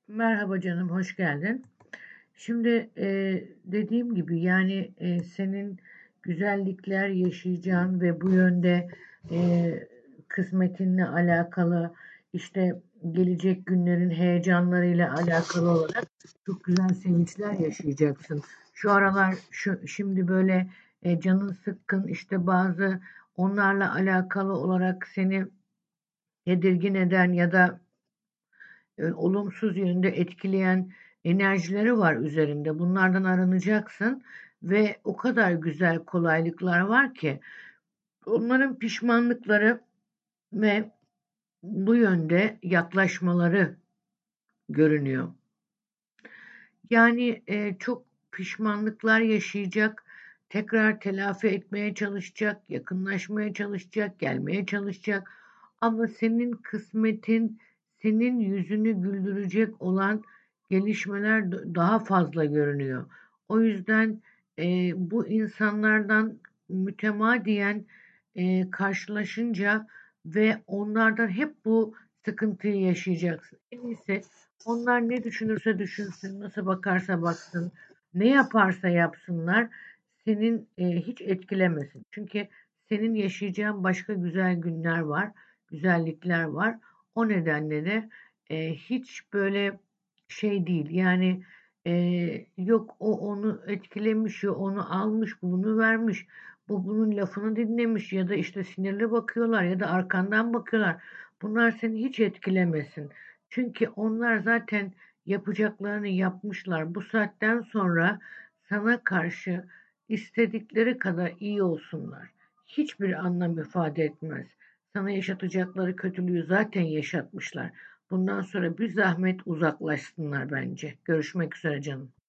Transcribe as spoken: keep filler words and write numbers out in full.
Merhaba canım, hoş geldin. Şimdi e, dediğim gibi yani e, senin güzellikler yaşayacağın ve bu yönde e, kısmetinle alakalı işte gelecek günlerin heyecanlarıyla alakalı olarak çok güzel sevinçler yaşayacaksın. Şu aralar şu şimdi böyle e, canın sıkkın işte bazı onlarla alakalı olarak seni tedirgin eden ya da e, olumsuz yönde etkileyen enerjileri var üzerinde. Bunlardan arınacaksın ve o kadar güzel kolaylıklar var ki onların pişmanlıkları ve bu yönde yaklaşmaları görünüyor. Yani e, çok pişmanlıklar yaşayacak, tekrar telafi etmeye çalışacak, yakınlaşmaya çalışacak, gelmeye çalışacak. Ama senin kısmetin, senin yüzünü güldürecek olan gelişmeler daha fazla görünüyor. O yüzden e, bu insanlardan mütemadiyen e, karşılaşınca ve onlardan hep bu sıkıntıyı yaşayacaksın. En iyisi onlar ne düşünürse düşünsün, nasıl bakarsa baksın, ne yaparsa yapsınlar, senin e, hiç etkilemesin. Çünkü senin yaşayacağın başka güzel günler var, güzellikler var. O nedenle de e, hiç böyle şey değil. Yani e, yok o onu etkilemiş, ya onu almış, bunu vermiş, bu bunun lafını dinlemiş ya da işte sinirli bakıyorlar ya da arkandan bakıyorlar. Bunlar seni hiç etkilemesin. Çünkü onlar zaten yapacaklarını yapmışlar. Bu saatten sonra sana karşı istedikleri kadar iyi olsunlar. Hiçbir anlam ifade etmez. Sana yaşatacakları kötülüğü zaten yaşatmışlar. Bundan sonra bir zahmet uzaklaşsınlar bence. Görüşmek üzere canım.